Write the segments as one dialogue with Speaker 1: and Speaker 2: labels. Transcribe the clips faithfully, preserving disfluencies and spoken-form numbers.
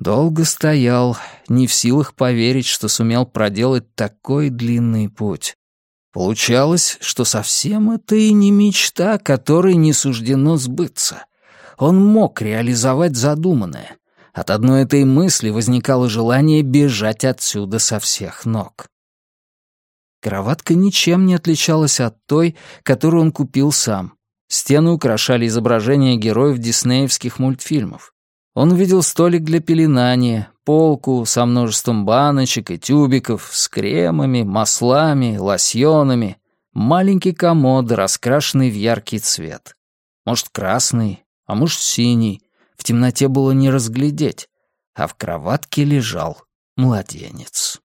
Speaker 1: Долго стоял, не в силах поверить, что сумел проделать такой длинный путь. Получалось, что совсем это и не мечта, которой не суждено сбыться. Он мог реализовать задуманное. От одной этой мысли возникало желание бежать отсюда со всех ног. Кроватка ничем не отличалась от той, которую он купил сам. Стены украшали изображения героев диснеевских мультфильмов. Он увидел столик для пеленания, полку со множеством баночек и тюбиков с кремами, маслами, лосьонами, маленький комод, раскрашенный в яркий цвет. Может, красный, а может, синий. В темноте было не разглядеть. А в кроватке лежал младенец.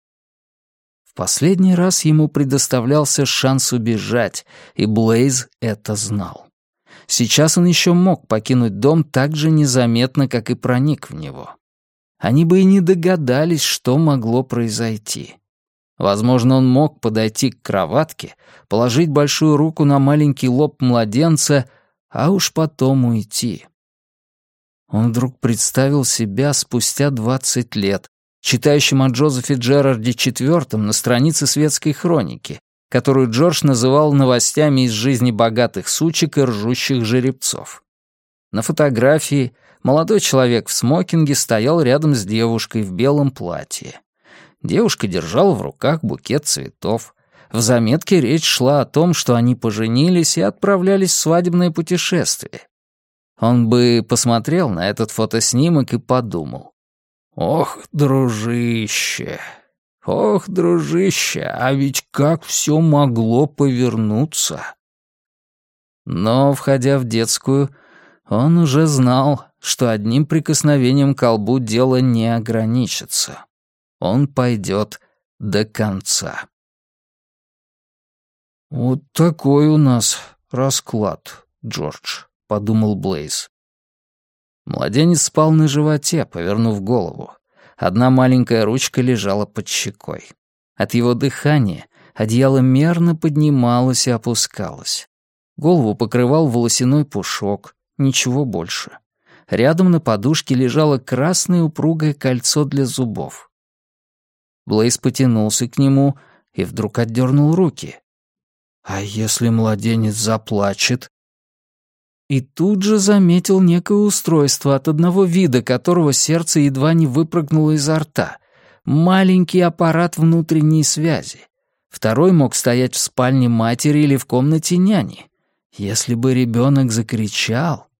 Speaker 1: В последний раз ему предоставлялся шанс убежать, и Блейз это знал. Сейчас он еще мог покинуть дом так же незаметно, как и проник в него. Они бы и не догадались, что могло произойти. Возможно, он мог подойти к кроватке, положить большую руку на маленький лоб младенца, а уж потом уйти. Он вдруг представил себя спустя двадцать лет, читающим о Джозефе Джерарде четвёртом на странице светской хроники, которую Джордж называл новостями из жизни богатых сучек и ржущих жеребцов. На фотографии молодой человек в смокинге стоял рядом с девушкой в белом платье. Девушка держала в руках букет цветов. В заметке речь шла о том, что они поженились и отправлялись в свадебное путешествие. Он бы посмотрел на этот фотоснимок и подумал: «Ох, дружище, ох, дружище, а ведь как все могло повернуться!» Но, входя в детскую, он уже знал, что одним прикосновением к колбу дело не ограничится. Он пойдет до конца. «Вот такой у нас расклад, Джордж», — подумал Блейз. Младенец спал на животе, повернув голову. Одна маленькая ручка лежала под щекой. От его дыхания одеяло мерно поднималось и опускалось. Голову покрывал волосяной пушок, ничего больше. Рядом на подушке лежало красное упругое кольцо для зубов. Блейз потянулся к нему и вдруг отдернул руки. «А если младенец заплачет?» И тут же заметил некое устройство, от одного вида которого сердце едва не выпрыгнуло изо рта. Маленький аппарат внутренней связи. Второй мог стоять в спальне матери или в комнате няни. Если бы ребенок закричал...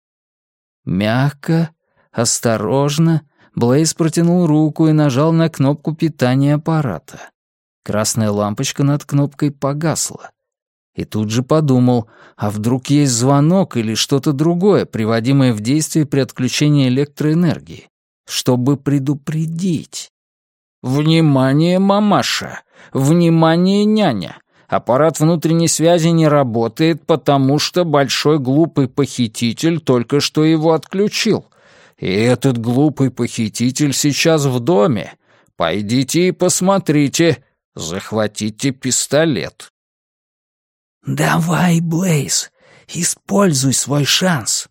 Speaker 1: Мягко, осторожно, Блейз протянул руку и нажал на кнопку питания аппарата. Красная лампочка над кнопкой погасла. И тут же подумал, а вдруг есть звонок или что-то другое, приводимое в действие при отключении электроэнергии, чтобы предупредить. «Внимание, мамаша! Внимание, няня! Аппарат внутренней связи не работает, потому что большой глупый похититель только что его отключил. И этот глупый похититель сейчас в доме. Пойдите и посмотрите. Захватите пистолет». «Давай, Блейз, используй свой шанс».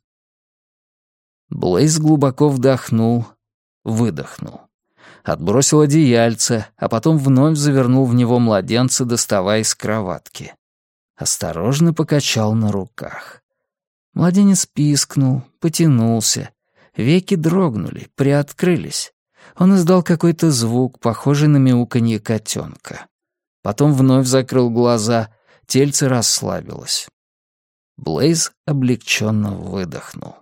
Speaker 1: Блейз глубоко вдохнул, выдохнул. Отбросил одеяльце, а потом вновь завернул в него младенца, доставая из кроватки. Осторожно покачал на руках. Младенец пискнул, потянулся. Веки дрогнули, приоткрылись. Он издал какой-то звук, похожий на мяуканье котенка. Потом вновь закрыл глаза, тельце расслабилось. Блейз облегченно выдохнул.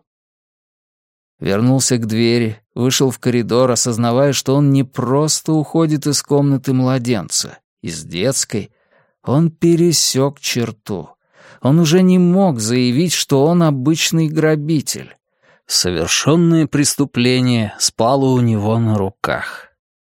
Speaker 1: Вернулся к двери, вышел в коридор, осознавая, что он не просто уходит из комнаты младенца, из детской. Он пересек черту. Он уже не мог заявить, что он обычный грабитель. Совершенное преступление спало у него на руках.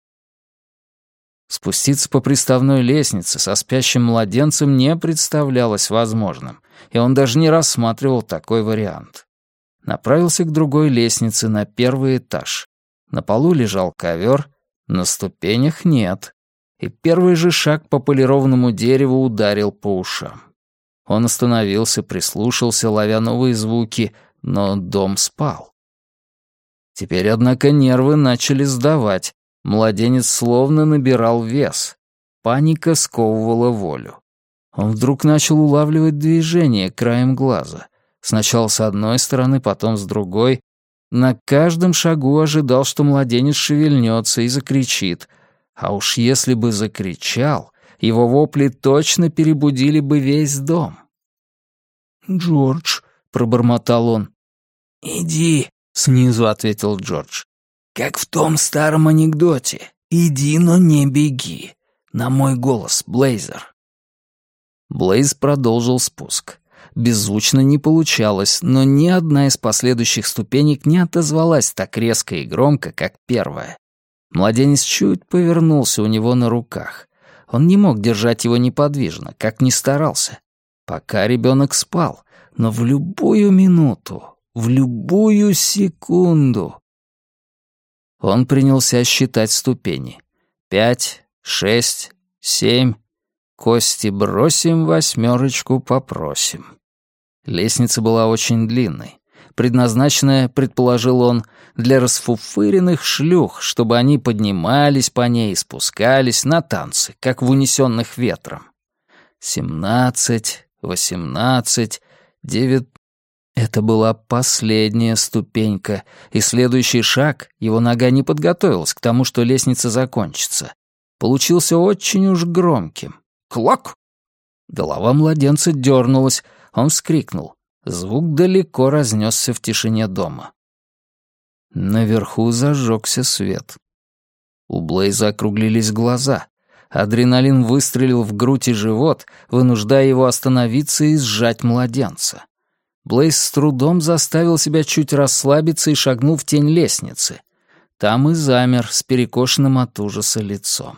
Speaker 1: Спуститься по приставной лестнице со спящим младенцем не представлялось возможным, и он даже не рассматривал такой вариант. Направился к другой лестнице на первый этаж. На полу лежал ковер, на ступенях нет, и первый же шаг по полированному дереву ударил по ушам. Он остановился, прислушался, ловя новые звуки, но дом спал. Теперь, однако, нервы начали сдавать. Младенец словно набирал вес. Паника сковывала волю. Он вдруг начал улавливать движение краем глаза. Сначала с одной стороны, потом с другой. На каждом шагу ожидал, что младенец шевельнется и закричит. А уж если бы закричал, его вопли точно перебудили бы весь дом. «Джордж», — пробормотал он. «Иди», — снизу ответил Джордж. «Как в том старом анекдоте. Иди, но не беги. На мой голос, Блейзер». Блейз продолжил спуск. Беззвучно не получалось, но ни одна из последующих ступенек не отозвалась так резко и громко, как первая. Младенец чуть повернулся у него на руках. Он не мог держать его неподвижно, как ни старался. Пока ребенок спал, но в любую минуту, в любую секунду. Он принялся считать ступени. Пять, шесть, семь. Кости бросим, восьмерочку попросим. Лестница была очень длинной, предназначенная, предположил он, для расфуфыренных шлюх, чтобы они поднимались по ней и спускались на танцы, как в унесенных ветром. Семнадцать, восемнадцать, девять... Это была последняя ступенька, и следующий шаг, его нога не подготовилась к тому, что лестница закончится, получился очень уж громким. Клок! Голова младенца дернулась, он вскрикнул. Звук далеко разнесся в тишине дома. Наверху зажегся свет. У Блейза округлились глаза. Адреналин выстрелил в грудь и живот, вынуждая его остановиться и сжать младенца. Блейз с трудом заставил себя чуть расслабиться и шагнул в тень лестницы. Там и замер с перекошенным от ужаса лицом.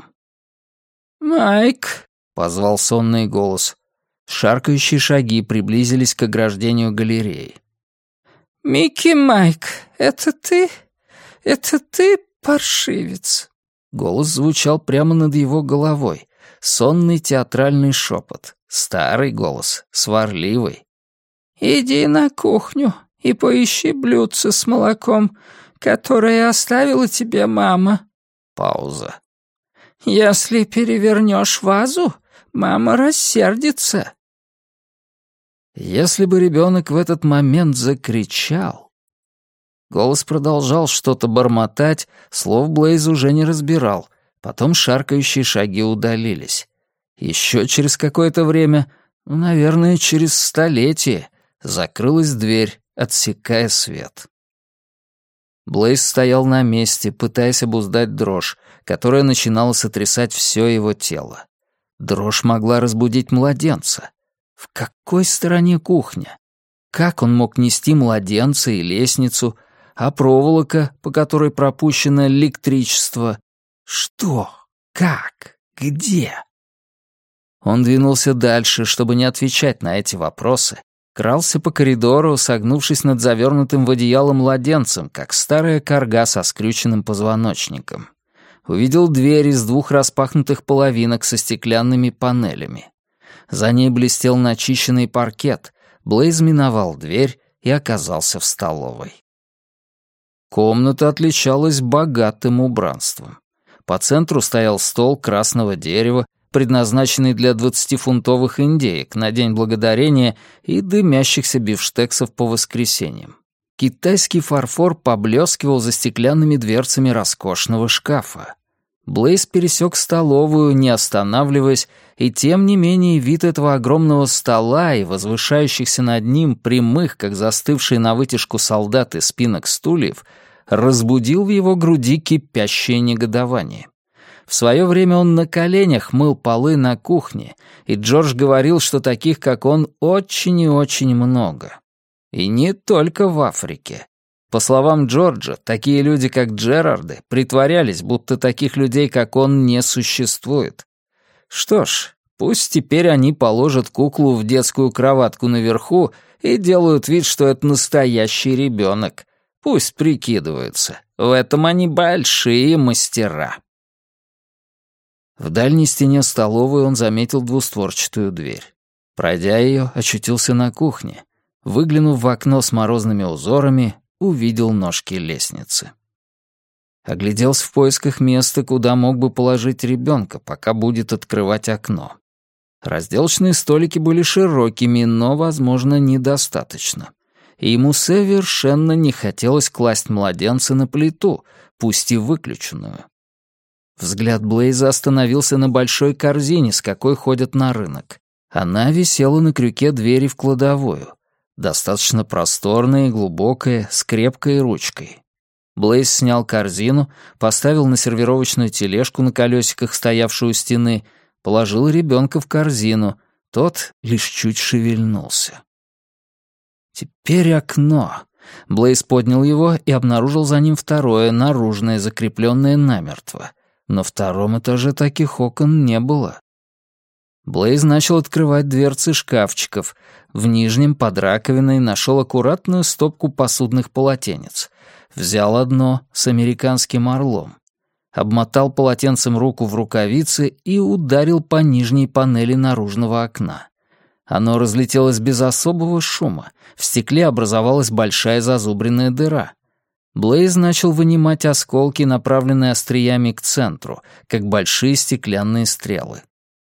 Speaker 1: «Майк!» — позвал сонный голос. Шаркающие шаги приблизились к ограждению галереи. «Микки Майк, это ты? Это ты, паршивец?» Голос звучал прямо над его головой. Сонный театральный шепот. Старый голос, сварливый. «Иди на кухню и поищи блюдце с молоком, которое оставила тебе мама». Пауза. «Если перевернешь вазу, мама рассердится». Если бы ребенок в этот момент закричал... Голос продолжал что-то бормотать, слов Блейз уже не разбирал. Потом шаркающие шаги удалились. Еще через какое-то время, ну, наверное, через столетие, закрылась дверь, отсекая свет. Блейз стоял на месте, пытаясь обуздать дрожь, которая начинала сотрясать все его тело. Дрожь могла разбудить младенца. В какой стороне кухня? Как он мог нести младенца и лестницу, а проволока, по которой пропущено электричество? Что? Как? Где? Он двинулся дальше, чтобы не отвечать на эти вопросы, крался по коридору, согнувшись над завернутым в одеяло младенцем, как старая карга со скрюченным позвоночником. Увидел дверь из двух распахнутых половинок со стеклянными панелями. За ней блестел начищенный паркет. Блейз миновал дверь и оказался в столовой. Комната отличалась богатым убранством. По центру стоял стол красного дерева, предназначенный для двадцатифунтовых индеек на День Благодарения и дымящихся бифштексов по воскресеньям. Китайский фарфор поблескивал за стеклянными дверцами роскошного шкафа. Блейз пересек столовую, не останавливаясь, и тем не менее вид этого огромного стола и возвышающихся над ним прямых, как застывшие на вытяжку солдаты спинок стульев, разбудил в его груди кипящее негодование. В свое время он на коленях мыл полы на кухне, и Джордж говорил, что таких, как он, очень и очень много. И не только в Африке. По словам Джорджа, такие люди, как Джерарды, притворялись, будто таких людей, как он, не существует. Что ж, пусть теперь они положат куклу в детскую кроватку наверху и делают вид, что это настоящий ребенок. Пусть прикидываются. В этом они большие мастера. В дальней стене столовой он заметил двустворчатую дверь. Пройдя ее, очутился на кухне. Выглянув в окно с морозными узорами, увидел ножки лестницы. Огляделся в поисках места, куда мог бы положить ребенка, пока будет открывать окно. Разделочные столики были широкими, но, возможно, недостаточно. И ему совершенно не хотелось класть младенца на плиту, пусть и выключенную. Взгляд Блейза остановился на большой корзине, с какой ходят на рынок. Она висела на крюке двери в кладовую. Достаточно просторная и глубокая, с крепкой ручкой. Блейз снял корзину, поставил на сервировочную тележку на колесиках, стоявшую у стены, положил ребенка в корзину. Тот лишь чуть шевельнулся. Теперь окно. Блейз поднял его и обнаружил за ним второе, наружное, закрепленное намертво. На втором этаже таких окон не было. Блейз начал открывать дверцы шкафчиков. В нижнем под раковиной нашел аккуратную стопку посудных полотенец. Взял одно с американским орлом. Обмотал полотенцем руку в рукавице и ударил по нижней панели наружного окна. Оно разлетелось без особого шума. В стекле образовалась большая зазубренная дыра. Блейз начал вынимать осколки, направленные остриями к центру, как большие стеклянные стрелы.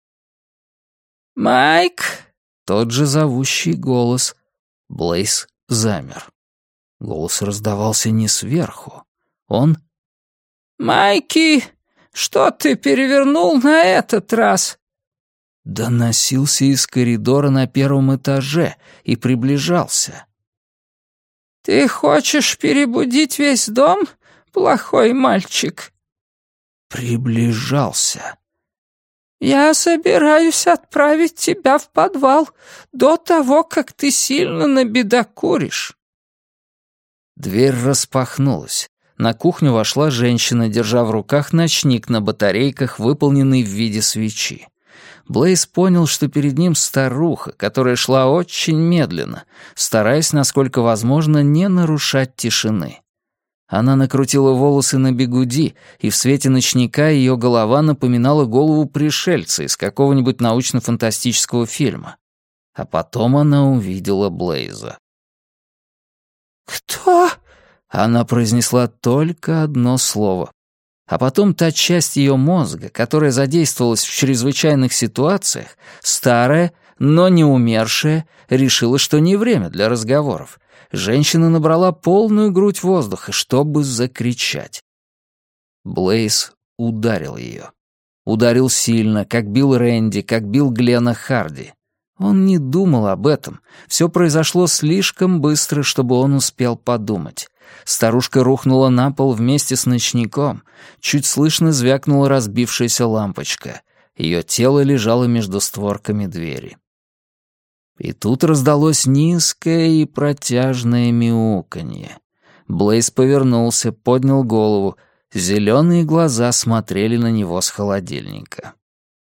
Speaker 1: «Майк!» — тот же зовущий голос. Блейз замер. Голос раздавался не сверху. Он... «Майки, что ты перевернул на этот раз?» Доносился из коридора на первом этаже и приближался. «Ты хочешь перебудить весь дом, плохой мальчик?» Приближался. «Я собираюсь отправить тебя в подвал до того, как ты сильно набедокуришь». Дверь распахнулась. На кухню вошла женщина, держа в руках ночник на батарейках, выполненный в виде свечи. Блейз понял, что перед ним старуха, которая шла очень медленно, стараясь, насколько возможно, не нарушать тишины. Она накрутила волосы на бигуди, и в свете ночника ее голова напоминала голову пришельца из какого-нибудь научно-фантастического фильма. А потом она увидела Блейза. «Кто?» Она произнесла только одно слово. А потом та часть ее мозга, которая задействовалась в чрезвычайных ситуациях, старая, но не умершая, решила, что не время для разговоров. Женщина набрала полную грудь воздуха, чтобы закричать. Блейз ударил ее. Ударил сильно, как бил Рэнди, как бил Глена Харди. Он не думал об этом. Все произошло слишком быстро, чтобы он успел подумать. Старушка рухнула на пол вместе с ночником. Чуть слышно звякнула разбившаяся лампочка. Ее тело лежало между створками двери. И тут раздалось низкое и протяжное мяуканье. Блейз повернулся, поднял голову. Зеленые глаза смотрели на него с холодильника.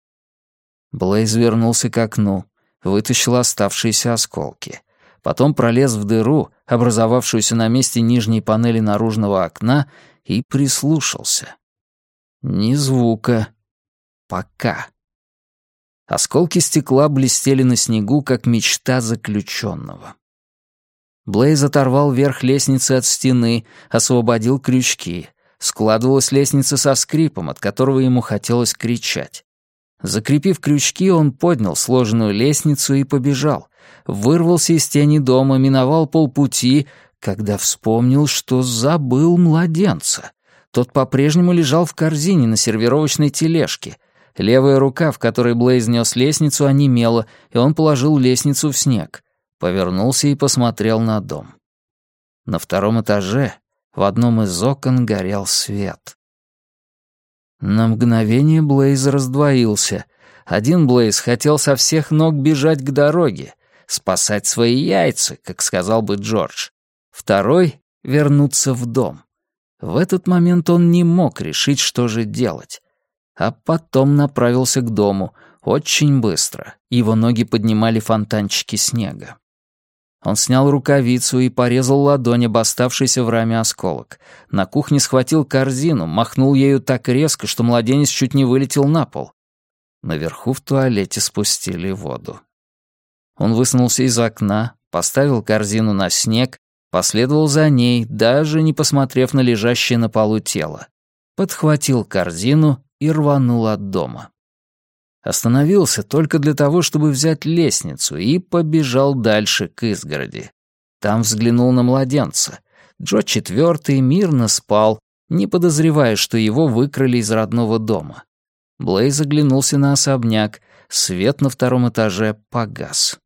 Speaker 1: Блейз вернулся к окну, вытащил оставшиеся осколки. Потом пролез в дыру, образовавшуюся на месте нижней панели наружного окна, и прислушался. Ни звука. Пока. Осколки стекла блестели на снегу, как мечта заключенного. Блейз оторвал верх лестницы от стены, освободил крючки. Складывалась лестница со скрипом, от которого ему хотелось кричать. Закрепив крючки, он поднял сложенную лестницу и побежал. Вырвался из тени дома, миновал полпути, когда вспомнил, что забыл младенца. Тот по-прежнему лежал в корзине на сервировочной тележке. Левая рука, в которой Блейз нес лестницу, онемела, и он положил лестницу в снег. Повернулся и посмотрел на дом. На втором этаже в одном из окон горел свет. На мгновение Блейз раздвоился. Один Блейз хотел со всех ног бежать к дороге, спасать свои яйца, как сказал бы Джордж. Второй — вернуться в дом. В этот момент он не мог решить, что же делать. А потом направился к дому, очень быстро. Его ноги поднимали фонтанчики снега. Он снял рукавицу и порезал ладонь об оставшийся в раме осколок. На кухне схватил корзину, махнул ею так резко, что младенец чуть не вылетел на пол. Наверху в туалете спустили воду. Он высунулся из окна, поставил корзину на снег Последовал за ней, даже не посмотрев на лежащее на полу тело. Подхватил корзину и рванул от дома. Остановился только для того, чтобы взять лестницу, и побежал дальше к изгороди. Там взглянул на младенца. Джо четвертый мирно спал, не подозревая, что его выкрали из родного дома. Блейз оглянулся на особняк, свет на втором этаже погас.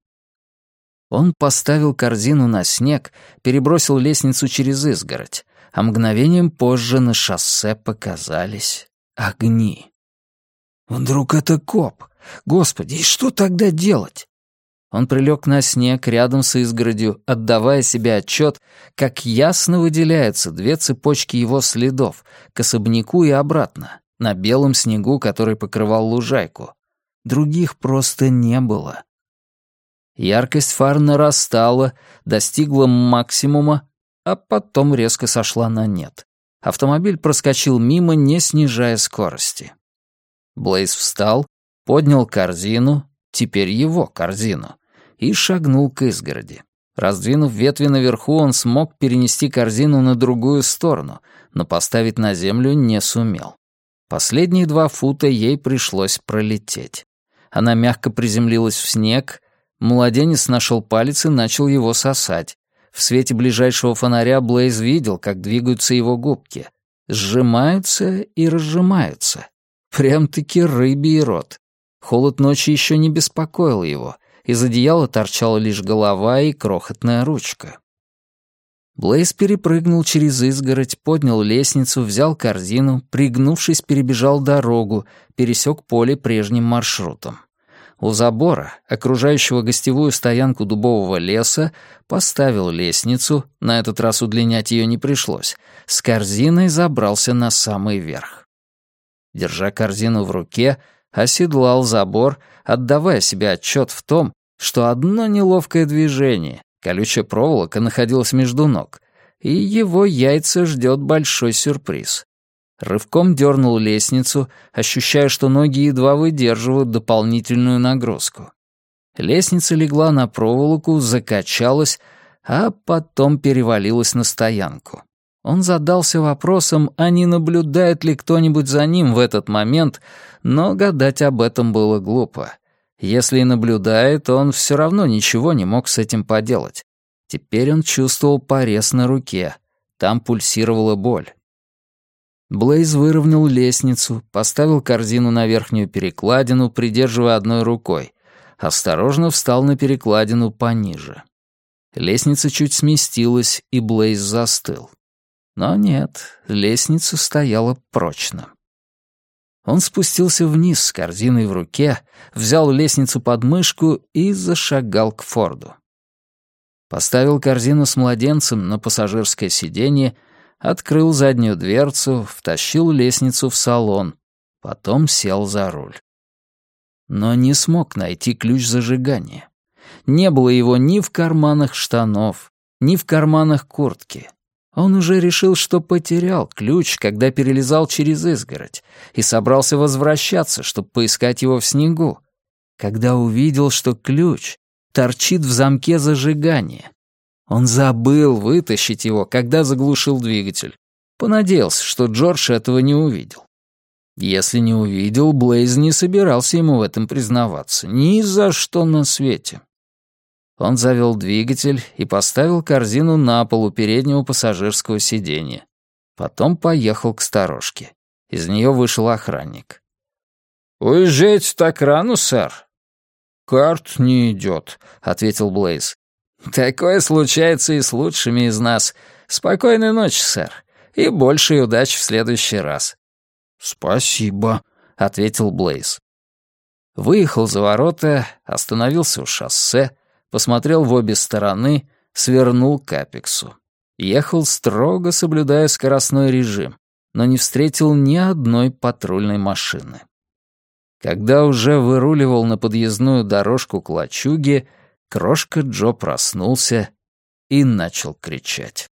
Speaker 1: Он поставил корзину на снег, перебросил лестницу через изгородь, а мгновением позже на шоссе показались огни. Вдруг это коп? Господи, и что тогда делать? Он прилег на снег рядом с изгородью, отдавая себе отчет, как ясно выделяются две цепочки его следов, к особняку и обратно, на белом снегу, который покрывал лужайку. Других просто не было. Яркость фар нарастала, достигла максимума, а потом резко сошла на нет. Автомобиль проскочил мимо, не снижая скорости. Блейз встал, поднял корзину, теперь его корзину, и шагнул к изгороди. Раздвинув ветви наверху, он смог перенести корзину на другую сторону, но поставить на землю не сумел. Последние два фута ей пришлось пролететь. Она мягко приземлилась в снег, младенец нашел палец и начал его сосать. В свете ближайшего фонаря Блейз видел, как двигаются его губки. Сжимаются и разжимаются. Прям-таки рыбий рот. Холод ночи еще не беспокоил его. Из одеяла торчала лишь голова и крохотная ручка. Блейз перепрыгнул через изгородь, поднял лестницу, взял корзину, пригнувшись, перебежал дорогу, пересек поле прежним маршрутом. У забора, окружающего гостевую стоянку дубового леса, поставил лестницу, на этот раз удлинять ее не пришлось, с корзиной забрался на самый верх. Держа корзину в руке, оседлал забор, отдавая себе отчет в том, что одно неловкое движение, колючая проволока находилась между ног, и его яйца ждет большой сюрприз. Рывком дернул лестницу, ощущая, что ноги едва выдерживают дополнительную нагрузку. Лестница легла на проволоку, закачалась, а потом перевалилась на стоянку. Он задался вопросом, а не наблюдает ли кто-нибудь за ним в этот момент, но гадать об этом было глупо. Если и наблюдает, он все равно ничего не мог с этим поделать. Теперь он чувствовал порез на руке. Там пульсировала боль. Блейз выровнял лестницу, поставил корзину на верхнюю перекладину, придерживая одной рукой. Осторожно встал на перекладину пониже. Лестница чуть сместилась, и Блейз застыл. Но нет, лестница стояла прочно. Он спустился вниз с корзиной в руке, взял лестницу под мышку и зашагал к Форду. Поставил корзину с младенцем на пассажирское сиденье, открыл заднюю дверцу, втащил лестницу в салон, потом сел за руль. Но не смог найти ключ зажигания. Не было его ни в карманах штанов, ни в карманах куртки. Он уже решил, что потерял ключ, когда перелезал через изгородь, и собрался возвращаться, чтобы поискать его в снегу, когда увидел, что ключ торчит в замке зажигания. Он забыл вытащить его, когда заглушил двигатель. Понадеялся, что Джордж этого не увидел. Если не увидел, Блейз не собирался ему в этом признаваться. Ни за что на свете. Он завел двигатель и поставил корзину на пол у переднего пассажирского сиденья. Потом поехал к сторожке. Из нее вышел охранник. «Уезжаете так рано, сэр?» «Карт не идет», — ответил Блейз. «Такое случается и с лучшими из нас. Спокойной ночи, сэр, и большей удачи в следующий раз». «Спасибо», — ответил Блейз. Выехал за ворота, остановился у шоссе, посмотрел в обе стороны, свернул к Апексу. Ехал строго, соблюдая скоростной режим, но не встретил ни одной патрульной машины. Когда уже выруливал на подъездную дорожку к лачуге, крошка Джо проснулся и начал кричать.